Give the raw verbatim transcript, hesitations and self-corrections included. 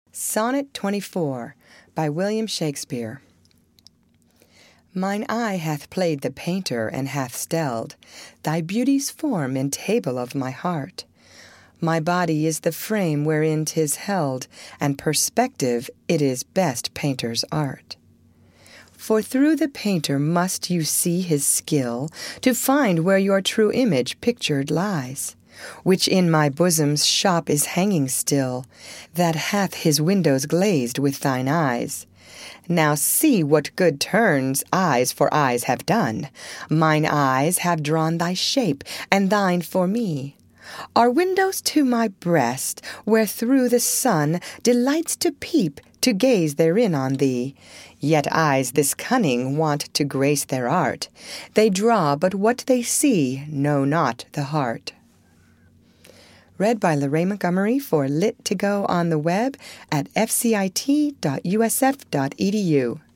Sonnet twenty-four by William Shakespeare. Mine eye hath played the painter and hath stelled thy beauty's form in table of my heart. My body is the frame wherein 'tis held, and perspective it is best painter's art. For through the painter must you see his skill to find where your true image pictured lies, which in my bosom's shop is hanging still, that hath his windows glazed with thine eyes. Now see what good turns eyes for eyes have done. Mine eyes have drawn thy shape, and thine for me are windows to my breast, where through the sun delights to peep, to gaze therein on thee. Yet eyes this cunning want to grace their art. They draw but what they see, know not the heart. Read by Lorraine Montgomery for Lit to Go on the web at f c i t dot u s f dot e d u.